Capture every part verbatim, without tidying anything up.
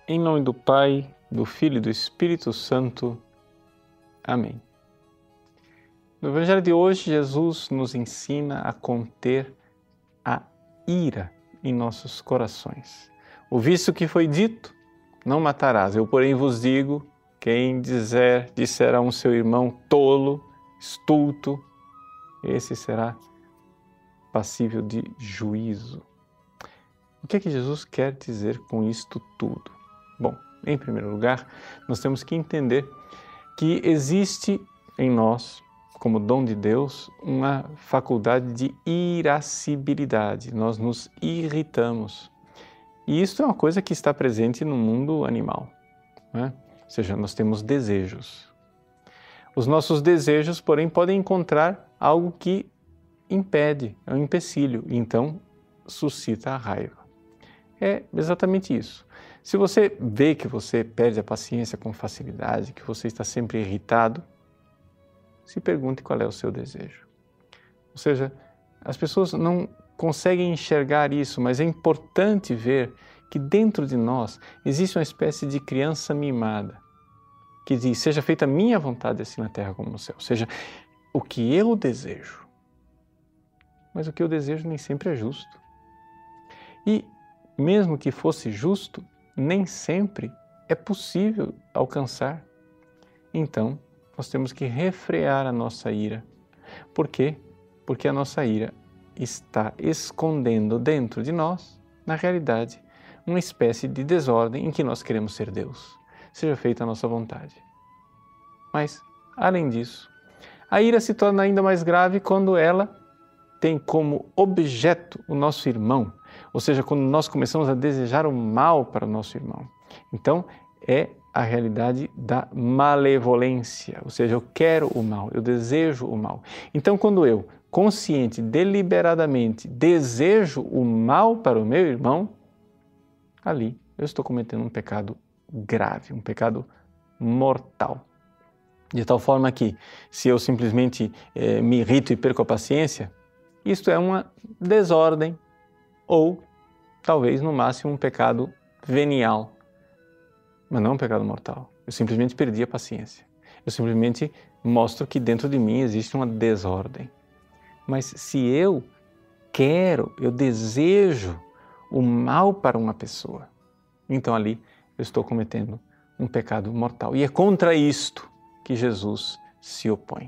Em nome do Pai, do Filho e do Espírito Santo. Amém. No Evangelho de hoje, Jesus nos ensina a conter a ira em nossos corações. Ouviste o que foi dito? Não matarás. Eu, porém, vos digo, quem dizer, disser a um seu irmão tolo, estulto, esse será passível de juízo. O que é que Jesus quer dizer com isto tudo? Bom, em primeiro lugar, nós temos que entender que existe em nós, como dom de Deus, uma faculdade de irascibilidade. Nós nos irritamos. E isso é uma coisa que está presente no mundo animal, né? Ou seja, nós temos desejos. Os nossos desejos, porém, podem encontrar algo que impede, é um empecilho, e então suscita a raiva. É exatamente isso. Se você vê que você perde a paciência com facilidade, que você está sempre irritado, se pergunte qual é o seu desejo. Ou seja, as pessoas não conseguem enxergar isso, mas é importante ver que dentro de nós existe uma espécie de criança mimada, que diz, seja feita a minha vontade assim na terra como no céu. Ou seja, o que eu desejo. Mas o que eu desejo nem sempre é justo. E mesmo que fosse justo, nem sempre é possível alcançar. Então, nós temos que refrear a nossa ira. Por quê? Porque a nossa ira está escondendo dentro de nós, na realidade, uma espécie de desordem em que nós queremos ser Deus. Seja feita a nossa vontade. Mas, além disso, a ira se torna ainda mais grave quando ela tem como objeto o nosso irmão, ou seja, quando nós começamos a desejar o mal para o nosso irmão. Então, é a realidade da malevolência, ou seja, eu quero o mal, eu desejo o mal. Então, quando eu, consciente, deliberadamente, desejo o mal para o meu irmão, ali eu estou cometendo um pecado grave, um pecado mortal. De tal forma que, se eu simplesmente eh, me irrito e perco a paciência, isto é uma desordem ou, talvez, no máximo, um pecado venial, mas não um pecado mortal. Eu simplesmente perdi a paciência. Eu simplesmente mostro que dentro de mim existe uma desordem. Mas se eu quero, eu desejo o mal para uma pessoa, então ali eu estou cometendo um pecado mortal. E é contra isto que Jesus se opõe.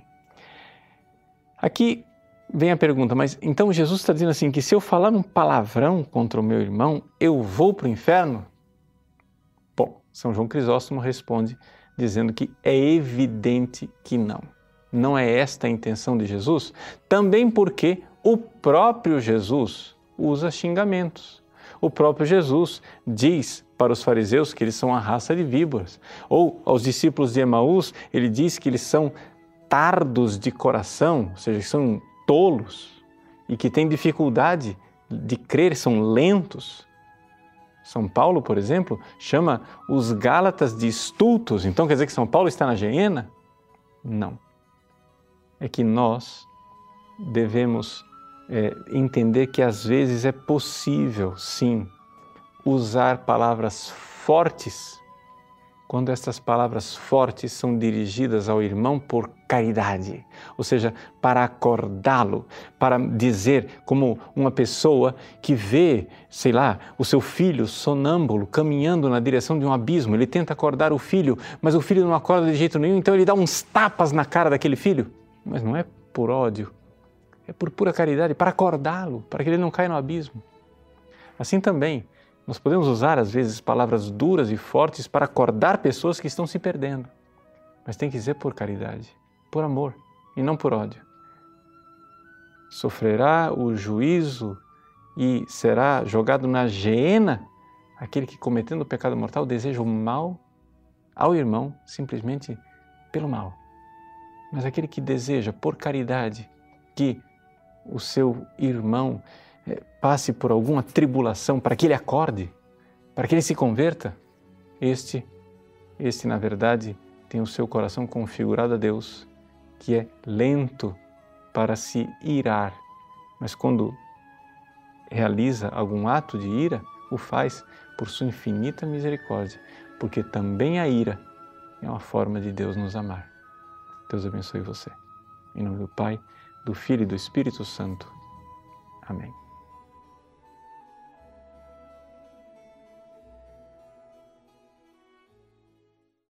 Aqui vem a pergunta, mas então Jesus está dizendo assim, que se eu falar um palavrão contra o meu irmão, eu vou para o inferno? Bom, São João Crisóstomo responde dizendo que é evidente que não. Não é esta a intenção de Jesus, também porque o próprio Jesus usa xingamentos. O próprio Jesus diz para os fariseus que eles são a raça de víboras, ou aos discípulos de Emaús, ele diz que eles são tardos de coração, ou seja, são tolos e que têm dificuldade de crer, são lentos. São Paulo, por exemplo, chama os Gálatas de estultos. Então quer dizer que São Paulo está na geena? Não. É que nós devemos é, entender que às vezes é possível, sim, usar palavras fortes quando estas palavras fortes são dirigidas ao irmão por caridade, ou seja, para acordá-lo, para dizer como uma pessoa que vê, sei lá, o seu filho sonâmbulo caminhando na direção de um abismo, ele tenta acordar o filho, mas o filho não acorda de jeito nenhum, então ele dá uns tapas na cara daquele filho, mas não é por ódio, é por pura caridade, para acordá-lo, para que ele não caia no abismo. Assim também, nós podemos usar, às vezes, palavras duras e fortes para acordar pessoas que estão se perdendo. Mas tem que ser por caridade, por amor e não por ódio. Sofrerá o juízo e será jogado na geena aquele que, cometendo o pecado mortal, deseja o mal ao irmão simplesmente pelo mal. Mas aquele que deseja, por caridade, que o seu irmão passe por alguma tribulação para que ele acorde, para que ele se converta, este, este na verdade, tem o seu coração configurado a Deus, que é lento para se irar, mas quando realiza algum ato de ira, o faz por sua infinita misericórdia, porque também a ira é uma forma de Deus nos amar. Deus abençoe você. Em nome do Pai, do Filho e do Espírito Santo. Amém.